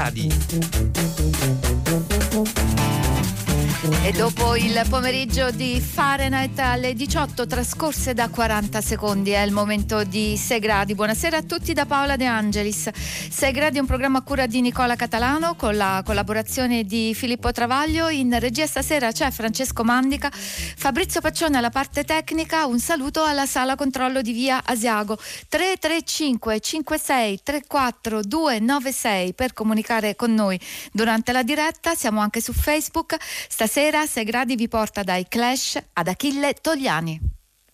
E dopo il pomeriggio di Fahrenheit alle 18 trascorse da 40 secondi è il momento di 6 gradi. Buonasera a tutti da Paola De Angelis. 6 gradi è un programma a cura di Nicola Catalano con la collaborazione di Filippo Travaglio. In regia stasera c'è Francesco Mandica, Fabrizio Paccione alla parte tecnica. Un saluto alla sala controllo di via Asiago. 335 56 34 296 per comunicare con noi durante la diretta. Siamo anche su Facebook. Stasera 6 gradi vi porta dai Clash ad Achille Togliani.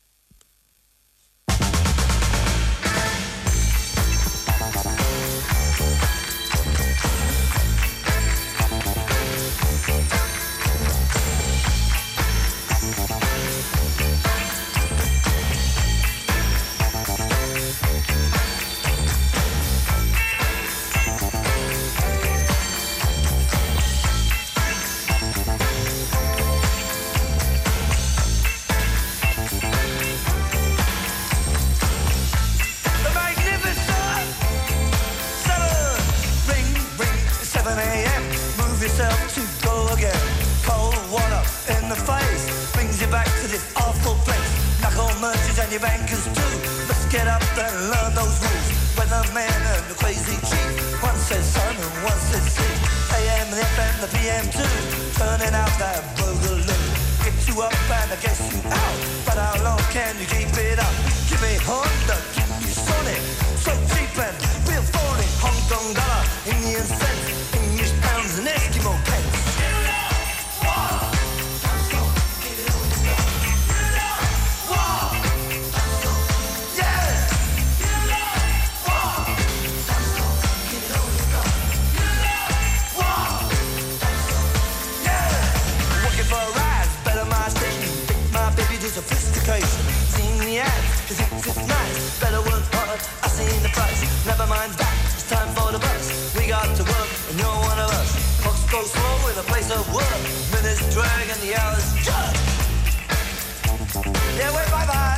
And your bankers too. Let's get up and learn those rules. Weatherman and the crazy chief. One says sun and one says sea. AM and FM, the PM too. Turning out that boogaloo. Get you up and I guess you out. But how long can you keep it up? Give me Honda, give me Sonic. So cheap and real phony. Hong Kong dollar, Indian cents, English pounds and Eskimo pence. Sophistication, seen the ads, cause it's nice. Better work hard, I seen the price. Never mind that, it's time for the bus. We got to work, and you're one of us. Clocks go slow in a place of work. Minutes drag and the hours judge. Yeah, wait, bye-bye.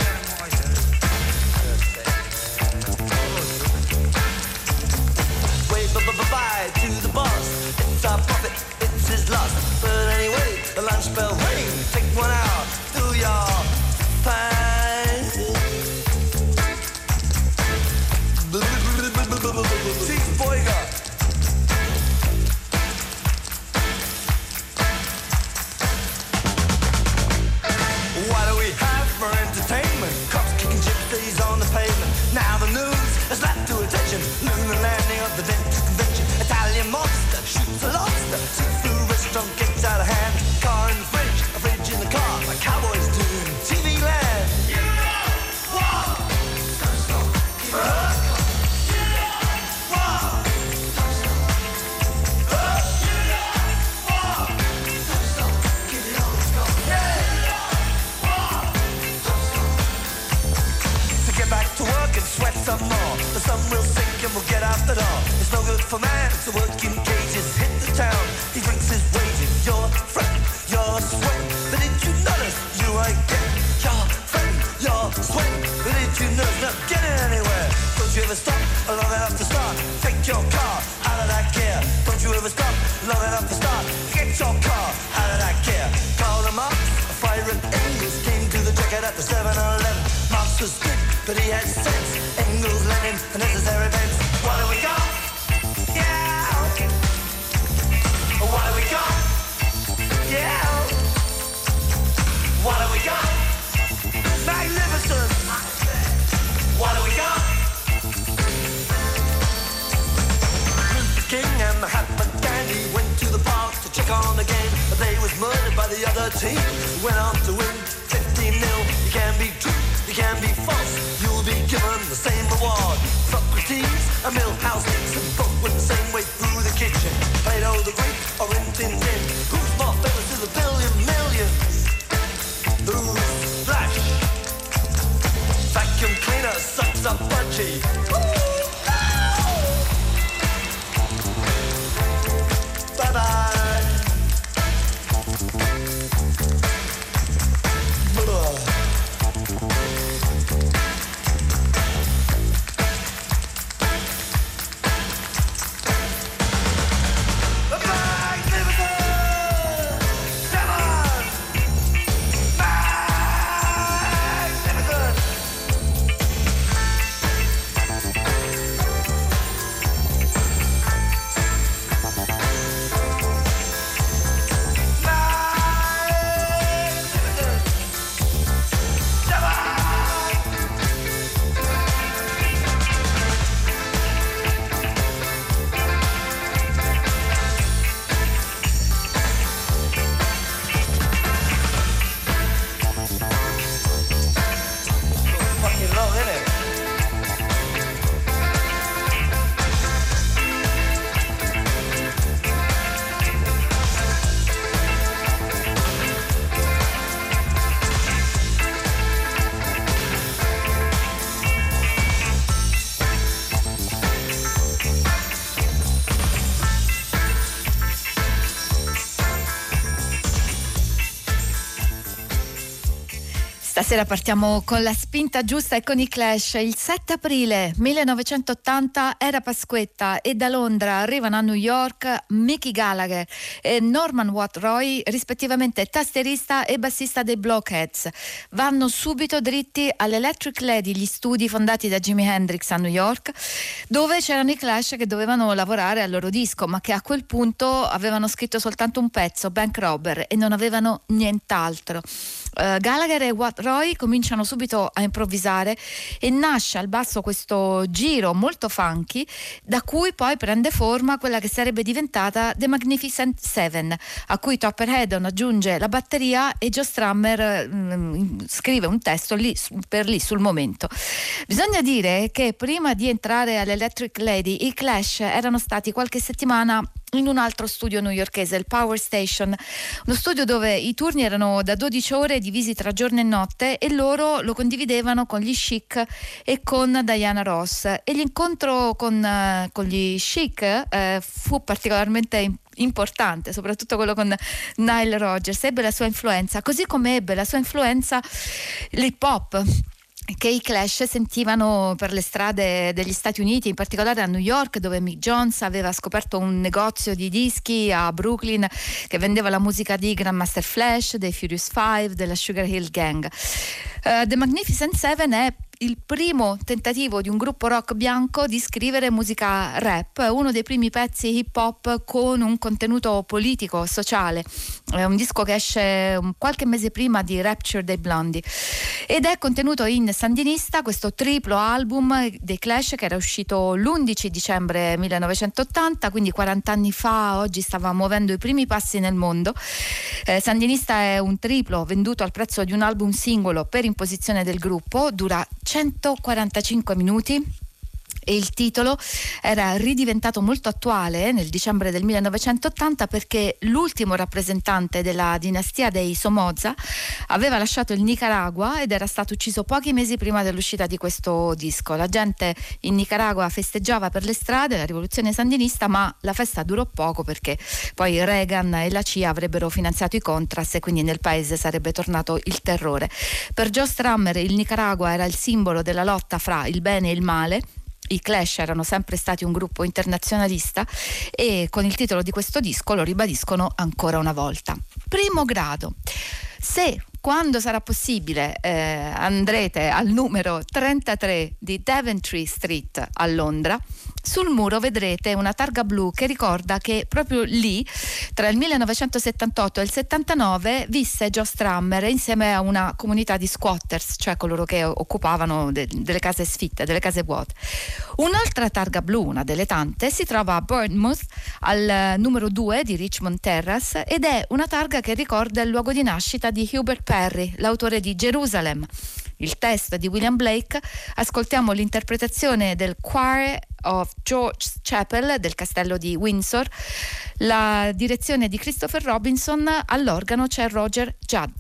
Wait, bye-bye to the boss. It's our profit, it's his loss. But anyway, the lunch bell ring. Take 1 hour, do your fine. Chief Boyga. What do we have for entertainment? Cops kicking gypsies on the pavement. Now the news has led to attention. Lunar landing of the dentist convention. Italian monster shoots a lobster. Seafood restaurant gets out of hand. Car in the fridge, a fridge in the car. Like cowboys do in TV land. You know what? Don't stop. You know what? To work and sweat some more. The sun will sink and we'll get out the door. It's no good for man to work in cages. Hit the town, he drinks his wages. Your friend, your sweat. But did you notice you ain't getting your friend, your sweat? But did you notice not getting anywhere? Don't you ever stop long enough to start? Take your car out of that gear. Don't you ever stop long enough to start? Get your car out of that gear. Call them up, a fire and Engels came to the jacket at the 7-Eleven. Marx was good, but he had sense. Engels, Lenin, the necessary events. What do we got? Yeah. What do we got? Yeah. What do we got? Magnificent. What do we got? Luther King and Mahatma Gandhi went to the park to check on the game, but they was murdered by the other team. Went on to win 15-0. You can be true, you can be false. You'll be given the same reward. Socrates and Milhouse Nixon both went the same way through the kitchen. Plato the Great or Rin Tin Tin. Who's more famous to the billion millions? Who's Flash? Vacuum cleaner sucks up budgie. Bye-bye. Stasera partiamo con la spinta giusta e con i Clash. Il 7 aprile 1980 era Pasquetta e da Londra arrivano a New York Mickey Gallagher e Norman Watt-Roy, rispettivamente tastierista e bassista dei Blockheads. Vanno subito dritti all'Electric Lady, gli studi fondati da Jimi Hendrix a New York, dove c'erano i Clash che dovevano lavorare al loro disco, ma che a quel punto avevano scritto soltanto un pezzo, Bank Robber, e non avevano nient'altro. Gallagher e Watt-Roy cominciano subito a improvvisare e nasce al basso questo giro molto funky, da cui poi prende forma quella che sarebbe diventata The Magnificent Seven, a cui Topper Headon aggiunge la batteria e Joe Strummer scrive un testo lì sul momento. Bisogna dire che prima di entrare all'Electric Lady i Clash erano stati qualche settimana in un altro studio newyorkese, il Power Station, uno studio dove i turni erano da 12 ore divisi tra giorno e notte, e loro lo condividevano con gli Chic e con Diana Ross, e l'incontro con gli Chic fu particolarmente importante, soprattutto quello con Nile Rodgers. Ebbe la sua influenza, così come ebbe la sua influenza l'hip hop che i Clash sentivano per le strade degli Stati Uniti, in particolare a New York, dove Mick Jones aveva scoperto un negozio di dischi a Brooklyn che vendeva la musica di Grandmaster Flash, dei Furious Five, della Sugar Hill Gang. The Magnificent Seven è il primo tentativo di un gruppo rock bianco di scrivere musica rap, uno dei primi pezzi hip hop con un contenuto politico, sociale. È un disco che esce qualche mese prima di Rapture dei Blondie ed è contenuto in Sandinista, questo triplo album dei Clash che era uscito l'11 dicembre 1980, quindi 40 anni fa. Oggi stava muovendo i primi passi nel mondo. Sandinista è un triplo venduto al prezzo di un album singolo per imposizione del gruppo, dura 145 minuti e il titolo era ridiventato molto attuale nel dicembre del 1980 perché l'ultimo rappresentante della dinastia dei Somoza aveva lasciato il Nicaragua ed era stato ucciso pochi mesi prima dell'uscita di questo disco. La gente in Nicaragua festeggiava per le strade la rivoluzione sandinista, ma la festa durò poco perché poi Reagan e la CIA avrebbero finanziato i Contras e quindi nel paese sarebbe tornato il terrore. Per Joe Strummer il Nicaragua era il simbolo della lotta fra il bene e il male. I Clash erano sempre stati un gruppo internazionalista e con il titolo di questo disco lo ribadiscono ancora una volta. Primo grado. Se quando sarà possibile andrete al numero 33 di Daventry Street a Londra, sul muro vedrete una targa blu che ricorda che proprio lì tra il 1978 e il 79 visse Joe Strummer insieme a una comunità di squatters, cioè coloro che occupavano delle case sfitte, delle case vuote. Un'altra targa blu, una delle tante, si trova a Bournemouth al numero 2 di Richmond Terrace ed è una targa che ricorda il luogo di nascita di Hubert Parry, l'autore di Jerusalem. Il testo è di William Blake. Ascoltiamo l'interpretazione del Choir of George's Chapel del castello di Windsor. La direzione di Christopher Robinson, all'organo c'è Roger Judd.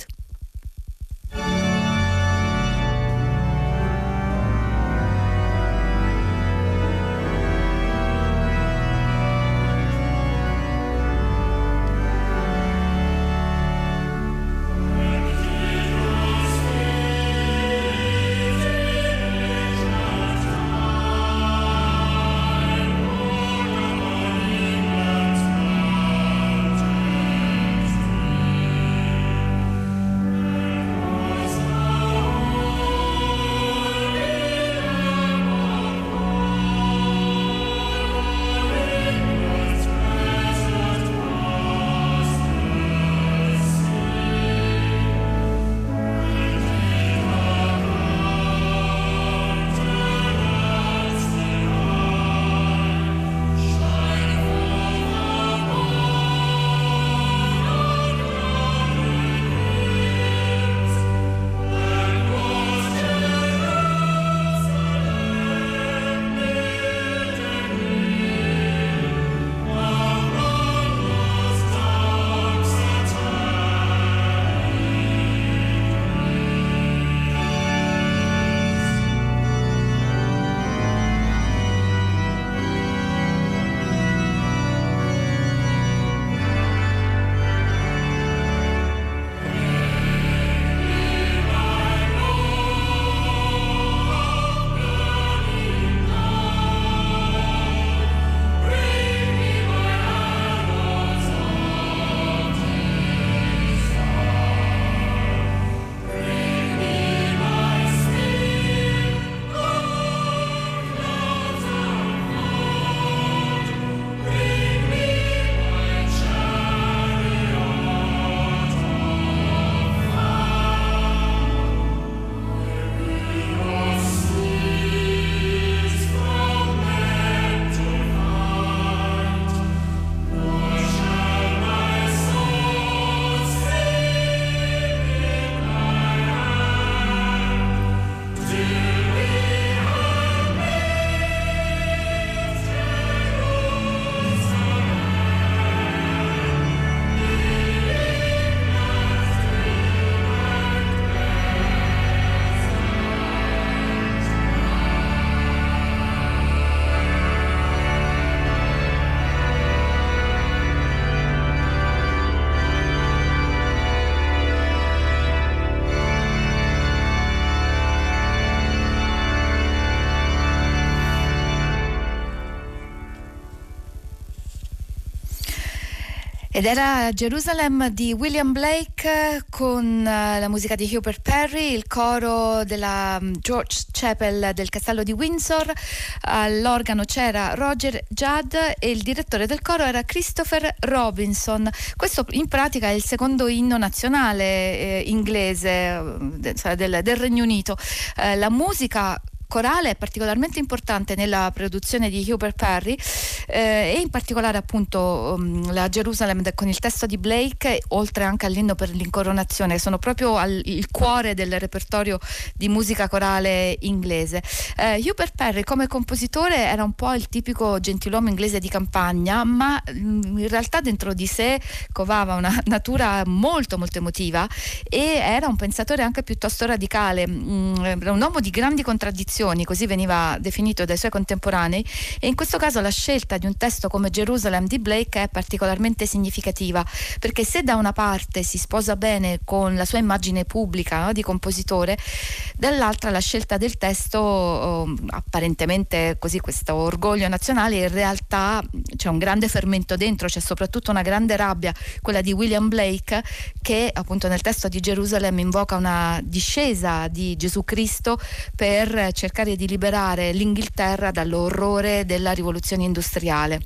Ed era Jerusalem di William Blake con la musica di Hubert Parry, il coro della George Chapel del castello di Windsor. All'organo c'era Roger Judd e il direttore del coro era Christopher Robinson. Questo in pratica è il secondo inno nazionale inglese del Regno Unito. La musica corale è particolarmente importante nella produzione di Hubert Parry e in particolare appunto la Jerusalem con il testo di Blake, oltre anche all'inno per l'incoronazione, sono proprio il cuore del repertorio di musica corale inglese. Hubert Parry come compositore era un po' il tipico gentiluomo inglese di campagna, ma in realtà dentro di sé covava una natura molto molto emotiva e era un pensatore anche piuttosto radicale, era un uomo di grandi contraddizioni, così veniva definito dai suoi contemporanei, e in questo caso la scelta di un testo come Jerusalem di Blake è particolarmente significativa, perché se da una parte si sposa bene con la sua immagine pubblica, no, di compositore, dall'altra la scelta del testo apparentemente così, questo orgoglio nazionale, in realtà c'è un grande fermento dentro, c'è soprattutto una grande rabbia, quella di William Blake, che appunto nel testo di Jerusalem invoca una discesa di Gesù Cristo per cercare di liberare l'Inghilterra dall'orrore della rivoluzione industriale.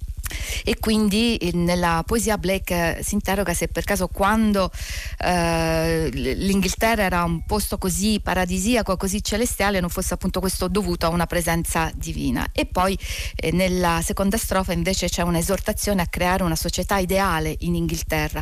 E quindi nella poesia Blake si interroga se per caso, quando l'Inghilterra era un posto così paradisiaco, così celestiale, non fosse appunto questo dovuto a una presenza divina. E poi nella seconda strofa invece c'è un'esortazione a creare una società ideale in Inghilterra,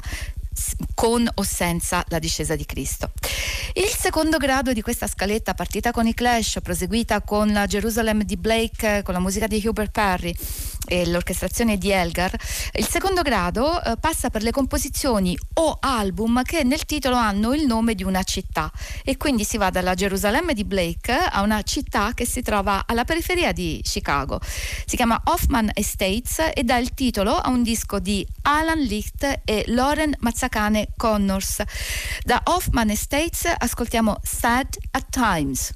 con o senza la discesa di Cristo. Il secondo grado di questa scaletta, partita con i Clash, proseguita con la Jerusalem di Blake, con la musica di Hubert Parry e l'orchestrazione di Elgar, il secondo grado passa per le composizioni o album che nel titolo hanno il nome di una città, e quindi si va dalla Gerusalemme di Blake a una città che si trova alla periferia di Chicago. Si chiama Hoffman Estates e dà il titolo a un disco di Alan Licht e Lauren Mazzacane Connors. Da Hoffman Estates ascoltiamo Sad at Times.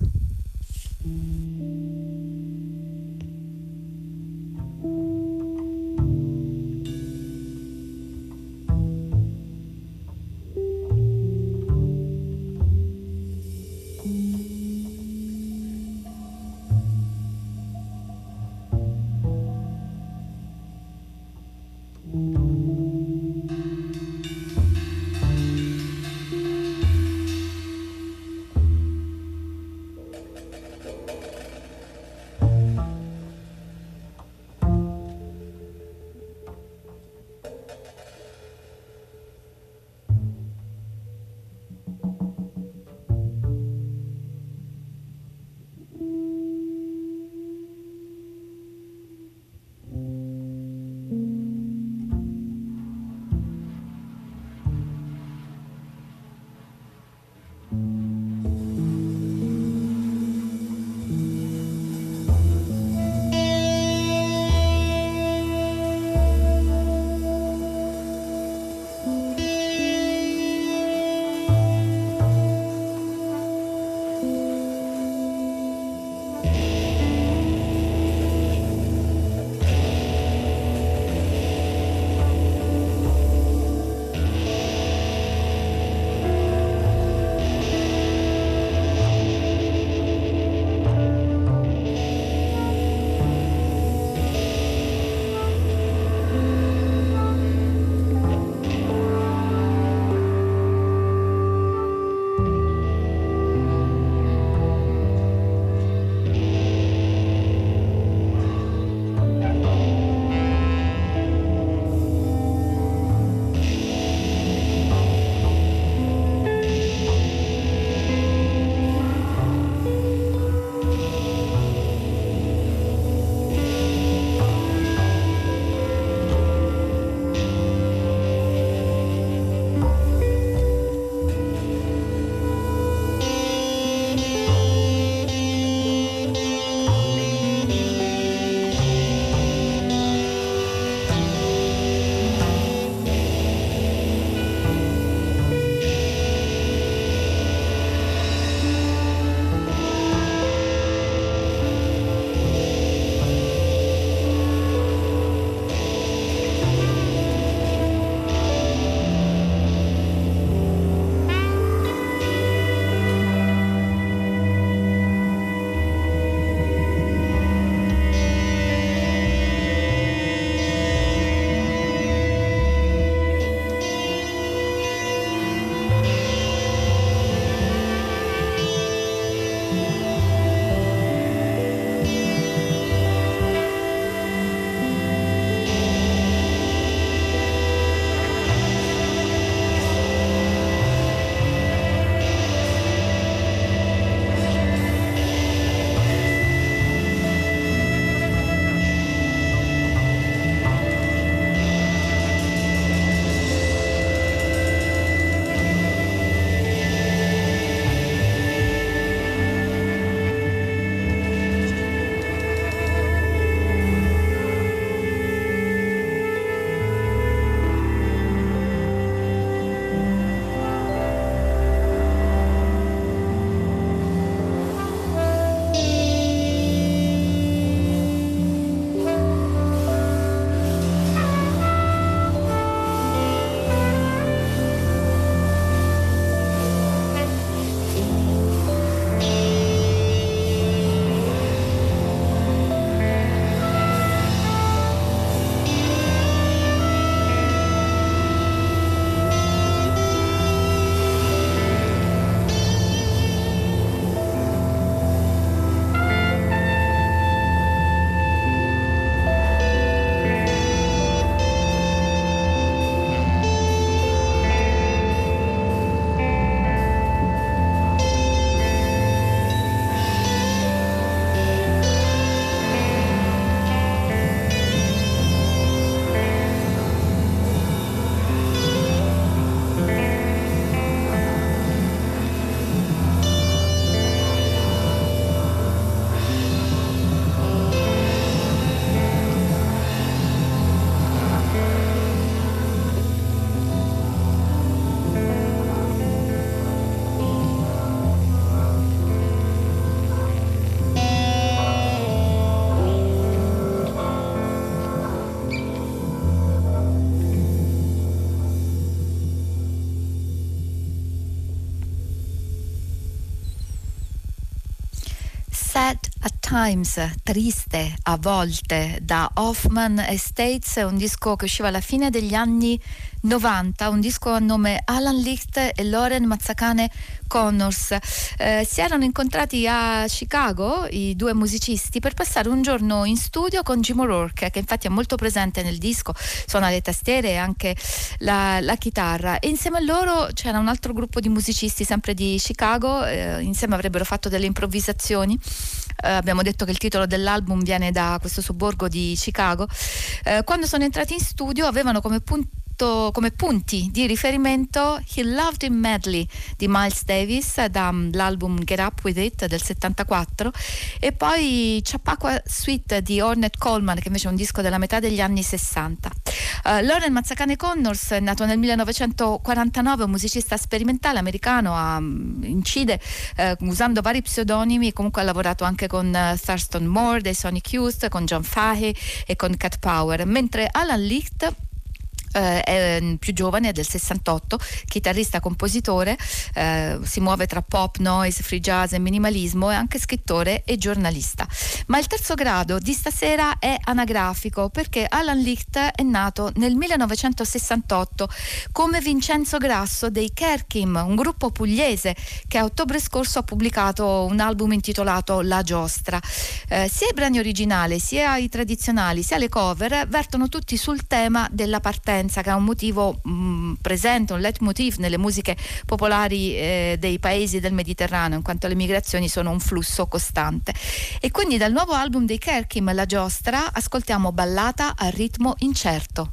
Sad at Times, triste a volte, da Hoffman Estates, un disco che usciva alla fine degli anni 90, un disco a nome Alan Licht e Lauren Mazzacane Connors. Si erano incontrati a Chicago i due musicisti per passare un giorno in studio con Jim O'Rourke, che infatti è molto presente nel disco, suona le tastiere e anche la chitarra, e insieme a loro c'era un altro gruppo di musicisti sempre di Chicago, insieme avrebbero fatto delle improvvisazioni. Abbiamo detto che il titolo dell'album viene da questo sobborgo di Chicago. Quando sono entrati in studio avevano come punti di riferimento He Loved Him Madly di Miles Davis dall'album Get Up With It del 74, e poi Chappaqua Suite di Ornette Coleman, che invece è un disco della metà degli anni 60. Lauren Mazzacane Connors è nato nel 1949, un musicista sperimentale americano, incide usando vari pseudonimi, comunque ha lavorato anche con Thurston Moore dei Sonic Youth, con John Fahey e con Cat Power, mentre Alan Licht è più giovane, è del 68, chitarrista, compositore, si muove tra pop, noise, free jazz e minimalismo, è anche scrittore e giornalista. Ma il terzo grado di stasera è anagrafico, perché Alan Licht è nato nel 1968 come Vincenzo Grasso dei Kerkim, un gruppo pugliese che a ottobre scorso ha pubblicato un album intitolato La Giostra. Sia i brani originali, sia i tradizionali, sia le cover vertono tutti sul tema della partenza, che è un motivo presente, un leitmotiv nelle musiche popolari dei paesi del Mediterraneo, in quanto le migrazioni sono un flusso costante. E quindi dal nuovo album dei Kerkim, La Giostra, ascoltiamo Ballata a ritmo incerto.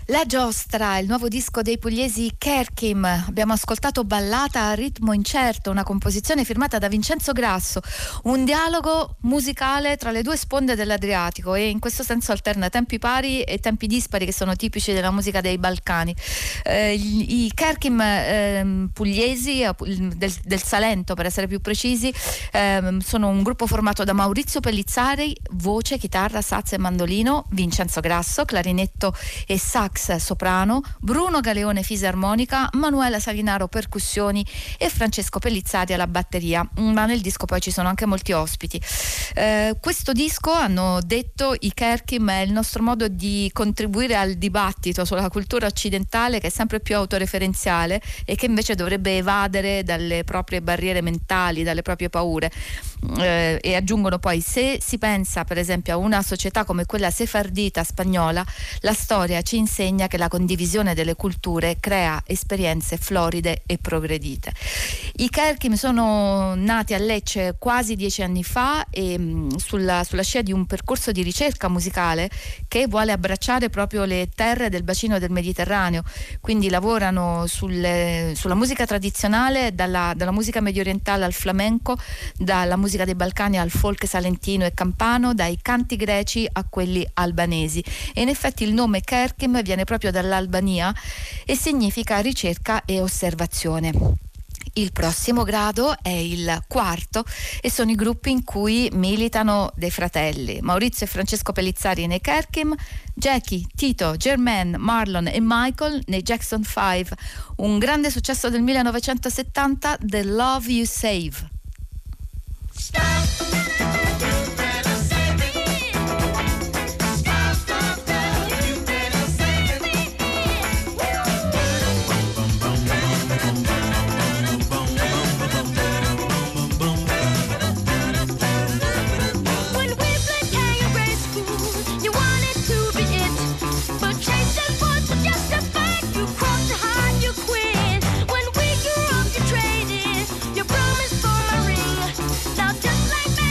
La Giostra, il nuovo disco dei pugliesi Kerkim. Abbiamo ascoltato Ballata a ritmo incerto, una composizione firmata da Vincenzo Grasso, un dialogo musicale tra le due sponde dell'Adriatico e in questo senso alterna tempi pari e tempi dispari che sono tipici della musica dei Balcani. I Kerkim pugliesi, del Salento per essere più precisi, sono un gruppo formato da Maurizio Pellizzari, voce, chitarra, sax e mandolino, Vincenzo Grasso, clarinetto e sax soprano, Bruno Galeone fisarmonica, Manuela Salinaro percussioni e Francesco Pellizzari alla batteria, ma nel disco poi ci sono anche molti ospiti. Questo disco, hanno detto i Kerkim, è il nostro modo di contribuire al dibattito sulla cultura occidentale, che è sempre più autoreferenziale e che invece dovrebbe evadere dalle proprie barriere mentali, dalle proprie paure. E aggiungono poi: se si pensa per esempio a una società come quella sefardita spagnola, la storia ci insegna che la condivisione delle culture crea esperienze floride e progredite. I Kerkim sono nati a Lecce quasi 10 anni fa e sulla scia di un percorso di ricerca musicale che vuole abbracciare proprio le terre del bacino del Mediterraneo, quindi lavorano sulla musica tradizionale, dalla musica mediorientale al flamenco, dalla musica dei Balcani al folk salentino e campano, dai canti greci a quelli albanesi, e in effetti il nome Kerkim viene proprio dall'Albania e significa ricerca e osservazione. Il prossimo grado è il quarto e sono i gruppi in cui militano dei fratelli: Maurizio e Francesco Pellizzari nei Kerkim, Jackie, Tito, Jermaine, Marlon e Michael nei Jackson 5. Un grande successo del 1970, The Love You Save. When we grew up, you traded your promise for my ring. Now just like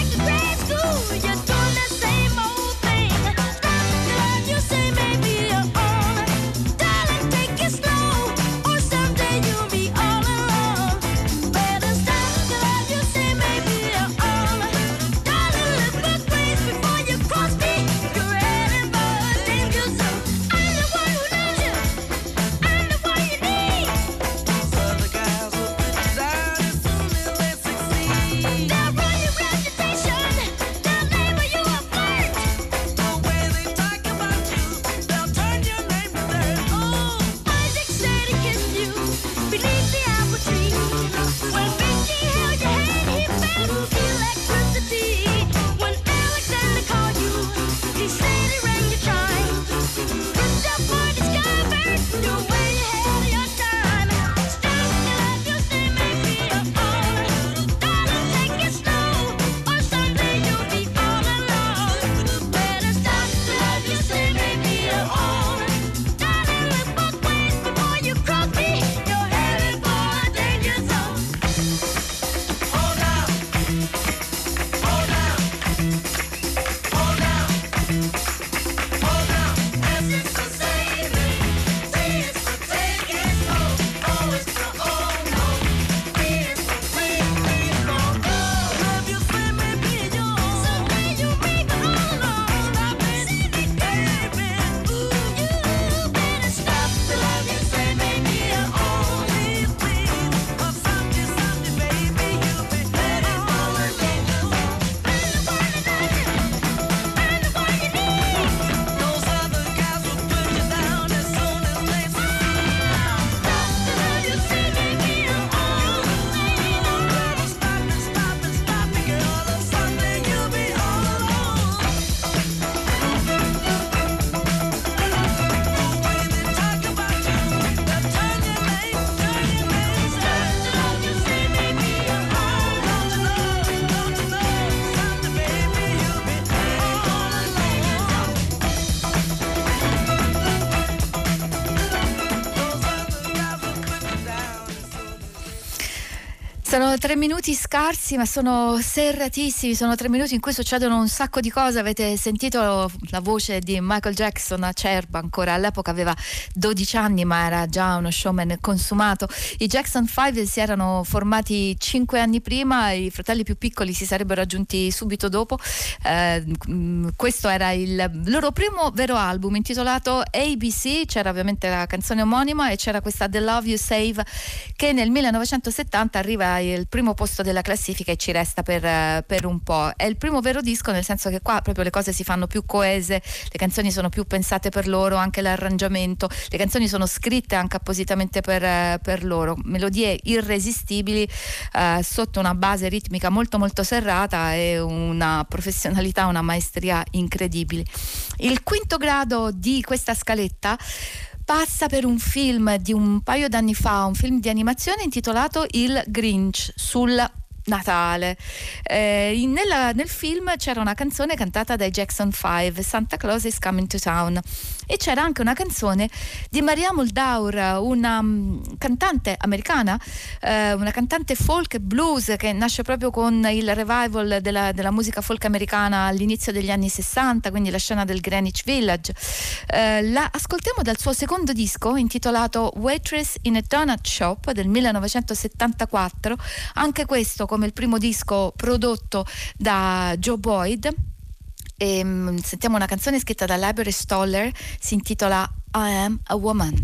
Sono 3 minuti scarsi, ma sono serratissimi. Sono 3 minuti in cui succedono un sacco di cose. Avete sentito la voce di Michael Jackson, acerba ancora. All'epoca aveva 12 anni, ma era già uno showman consumato. I Jackson 5 si erano formati 5 anni prima, i fratelli più piccoli si sarebbero aggiunti subito dopo. Questo era il loro primo vero album intitolato ABC. C'era ovviamente la canzone omonima e c'era questa The Love You Save, che nel 1970 arriva il primo posto della classifica e ci resta per un po'. È il primo vero disco, nel senso che qua proprio le cose si fanno più coese, le canzoni sono più pensate per loro, anche l'arrangiamento, le canzoni sono scritte anche appositamente per loro, melodie irresistibili, sotto una base ritmica molto molto serrata e una professionalità, una maestria incredibili. Il quinto grado di questa scaletta passa per un film di un paio d'anni fa, un film di animazione intitolato Il Grinch, sul Natale. Nel film c'era una canzone cantata dai Jackson 5, Santa Claus is Coming to Town, e c'era anche una canzone di Maria Muldaur, una cantante americana, una cantante folk e blues che nasce proprio con il revival della musica folk americana all'inizio degli anni 60, quindi la scena del Greenwich Village. La ascoltiamo dal suo secondo disco intitolato Waitress in a Donut Shop del 1974, anche questo come il primo disco prodotto da Joe Boyd. E sentiamo una canzone scritta da Library Stoller, si intitola I Am a Woman.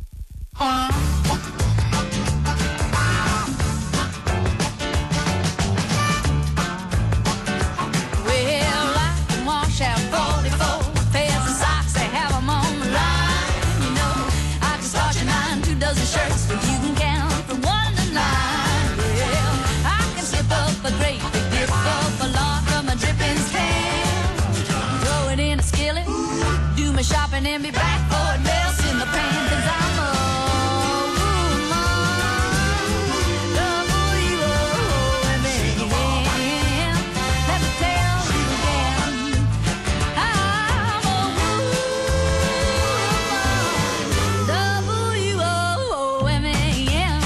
Shopping and be back for a mess in the pan, 'cause I'm a woman. Let me tell you again, I'm a woman.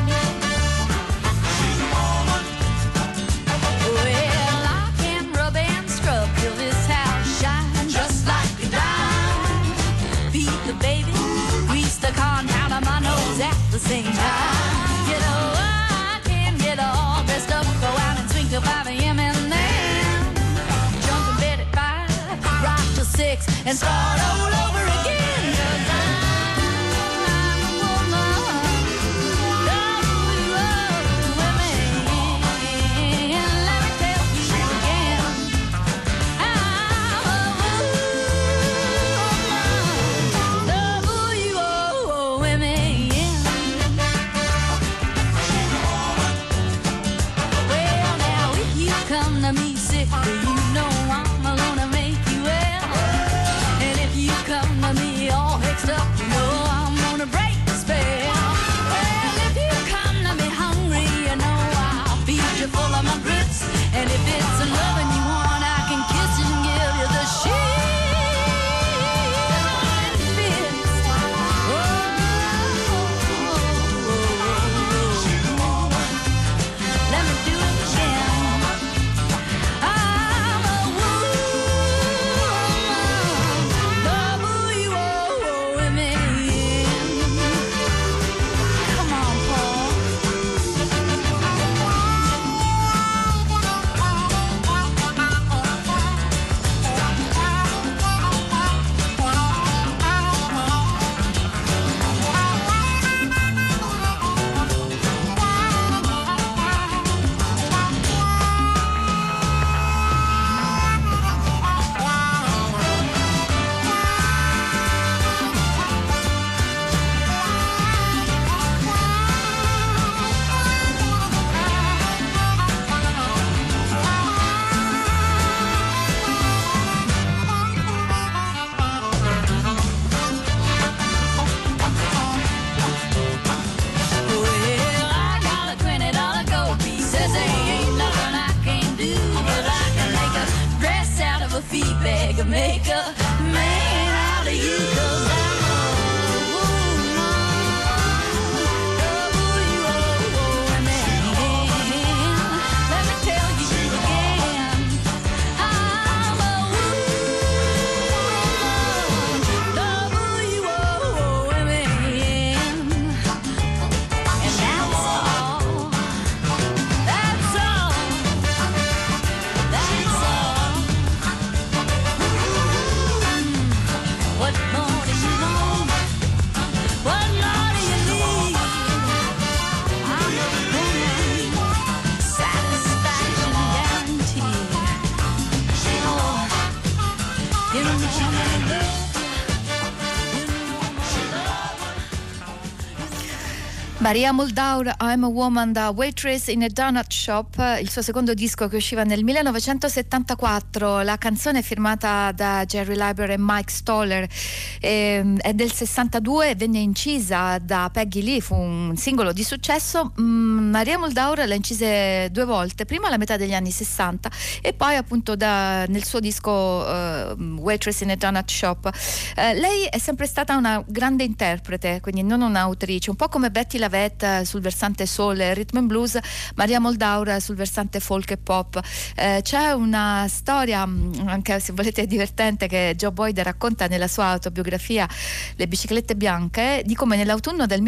Well, I can rub and scrub till this house shines just like a dime. Beat the baby, grease the compound on my nose at the same time. You know, I can get all dressed up, go out and swing till 5 a.m. and then jump in bed at 5, rock till 6, and start all over again. 'Cause I'm a woman. Let me tell you again, I'm a women. Well, now if you come to me sick, you know I'm gonna make you well. And if you come to me all mixed up, you know I'm gonna break the spell. Well, if you come to me hungry, you know I'll feed you full of my grits. And if it's a loving you want, I can kiss you and give you the shit. Let me do it again. I'm Maria Muldaur, I'm a Woman, da Waitress in a Donut Shop, il suo secondo disco che usciva nel 1974. La canzone è firmata da Jerry Leiber e Mike Stoller, è del 62, venne incisa da Peggy Lee, fu un singolo di successo. Maria Muldaur la incise 2 volte, prima alla metà degli anni 60 e poi appunto nel suo disco Waitress in a Donut Shop. Lei è sempre stata una grande interprete, quindi non un'autrice, un po' come Betty Lavette sul versante soul e rhythm and blues, Maria Muldaur sul versante folk e pop. C'è una storia, anche se volete divertente, che Joe Boyd racconta nella sua autobiografia Le biciclette bianche, di come nell'autunno del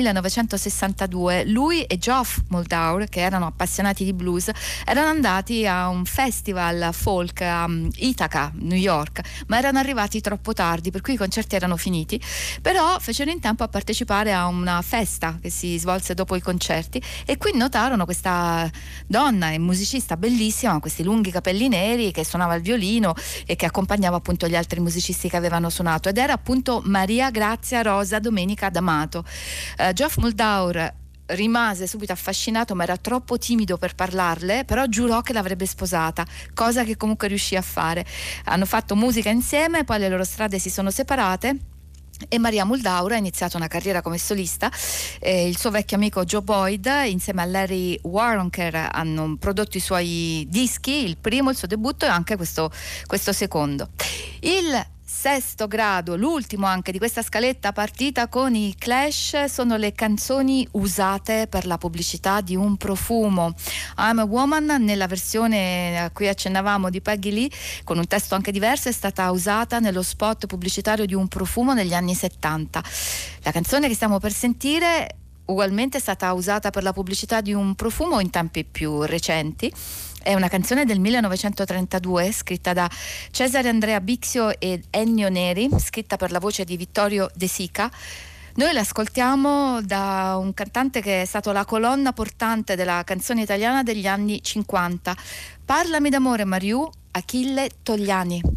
1962 lui e Geoff Muldaur, che erano appassionati di blues, erano andati a un festival folk a Ithaca, New York, ma erano arrivati troppo tardi, per cui i concerti erano finiti, però fecero in tempo a partecipare a una festa che si svolse dopo i concerti, e qui notarono questa donna e musicista bellissima con questi lunghi capelli neri che suonava il violino e che accompagnava appunto gli altri musicisti che avevano suonato, ed era appunto Maria Grazia Rosa Domenica D'Amato. Geoff Muldaur rimase subito affascinato, ma era troppo timido per parlarle, però giurò che l'avrebbe sposata, cosa che comunque riuscì a fare. Hanno fatto musica insieme, poi le loro strade si sono separate e Maria Muldaur ha iniziato una carriera come solista. Il suo vecchio amico Joe Boyd insieme a Larry Waronker hanno prodotto i suoi dischi, il primo, il suo debutto, e anche questo secondo. Il sesto grado, l'ultimo anche di questa scaletta partita con i Clash, sono le canzoni usate per la pubblicità di un profumo. I'm a Woman, nella versione a cui accennavamo di Peggy Lee, con un testo anche diverso, è stata usata nello spot pubblicitario di un profumo negli anni 70. La canzone che stiamo per sentire ugualmente è stata usata per la pubblicità di un profumo in tempi più recenti. È una canzone del 1932 scritta da Cesare Andrea Bixio ed Ennio Neri, scritta per la voce di Vittorio De Sica. Noi l'ascoltiamo da un cantante che è stato la colonna portante della canzone italiana degli anni 50. Parlami d'amore Mariù, Achille Togliani.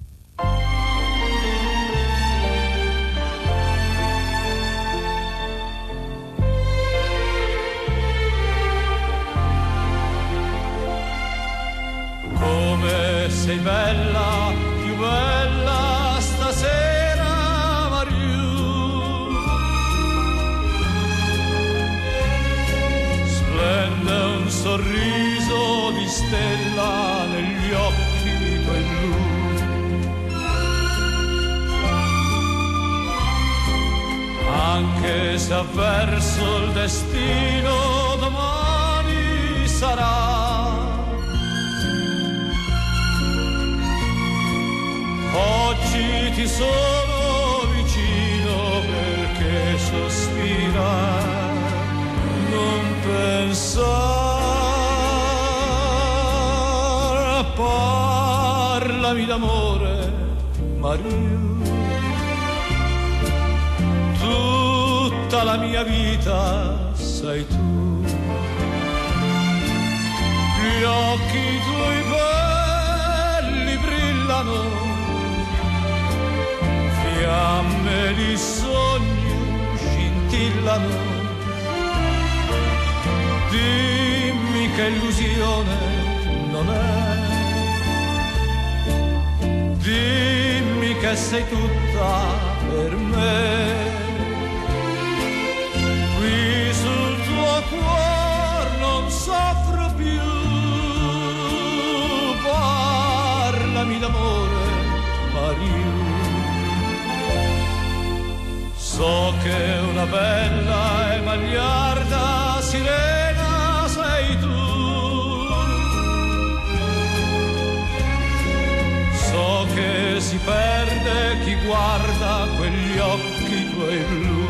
Come sei bella, più bella stasera, Mariù. Splende un sorriso di stella negli occhi tuoi blu. Anche se avverso il destino domani sarà, oggi ti sono vicino perché sospira, non pensare, parlami d'amore, Mariù. Tutta la mia vita sei tu, gli occhi tuoi belli brillano, fiamme di sogno scintillano. Dimmi che illusione non è, dimmi che sei tutta per me. Qui sul tuo cuore non soffro più, parlami d'amore, Mariù. So che una bella e magliarda sirena sei tu, so che si perde chi guarda quegli occhi tuoi blu,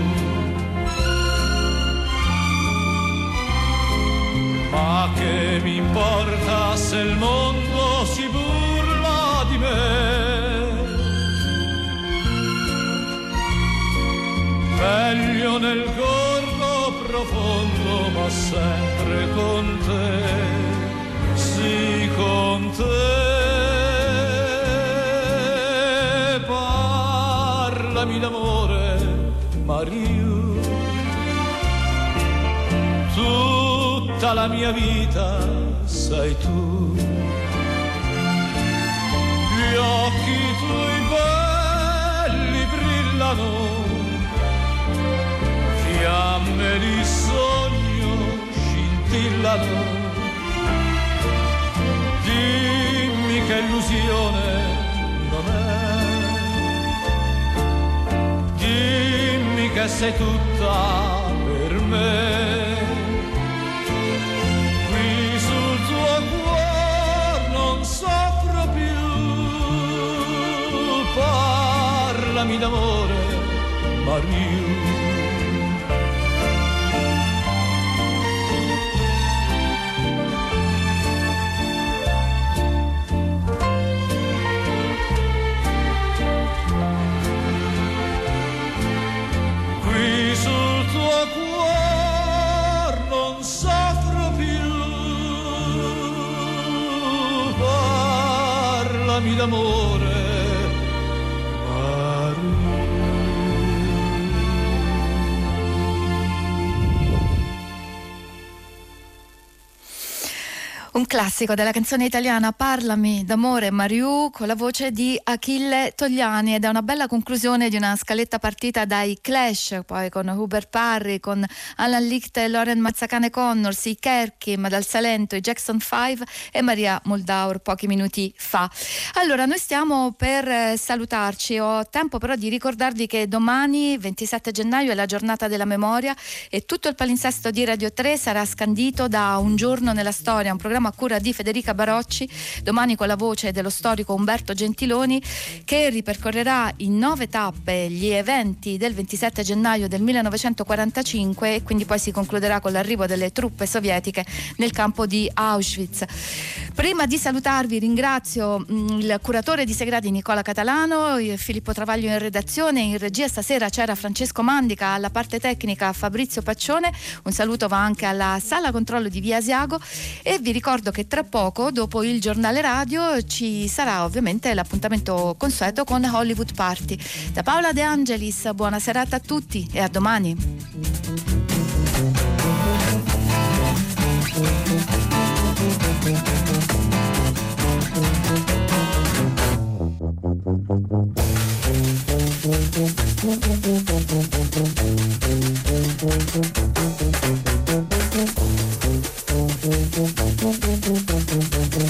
ma che mi importa se il mondo si burla di me. Meglio nel gorgo profondo, ma sempre con te, sì con te. Parlami d'amore, Mariù. tutta la mia vita sei tu. Gli occhi tuoi belli brillano, fiamme di sogno scintillano. Dimmi che illusione non è, dimmi che sei tutta per me. Qui sul tuo cuore non soffro più, parlami d'amore, Maria. D'amore, un classico della canzone italiana Parlami d'amore Mariù, con la voce di Achille Togliani, ed è una bella conclusione di una scaletta partita dai Clash, poi con Hubert Parry, con Alan Licht e Loren Mazzacane Connors, i Kerkim dal Salento, i Jackson 5 e Maria Muldaur pochi minuti fa. Allora, noi stiamo per salutarci, ho tempo però di ricordarvi che domani 27 gennaio è la giornata della memoria e tutto il palinsesto di Radio 3 sarà scandito da Un giorno nella storia, un programma a cura di Federica Barocci, domani con la voce dello storico Umberto Gentiloni, che ripercorrerà in 9 tappe gli eventi del 27 gennaio del 1945 e quindi poi si concluderà con l'arrivo delle truppe sovietiche nel campo di Auschwitz. Prima di salutarvi ringrazio il curatore di Segradi Nicola Catalano, Filippo Travaglio in redazione, in regia stasera c'era Francesco Mandica, alla parte tecnica Fabrizio Paccione, un saluto va anche alla sala controllo di Via Asiago e vi ricordo che tra poco, dopo il giornale radio, ci sarà ovviamente l'appuntamento consueto con Hollywood Party. Da Paola De Angelis, buona serata a tutti e a domani.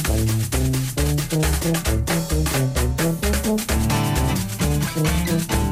Thank you.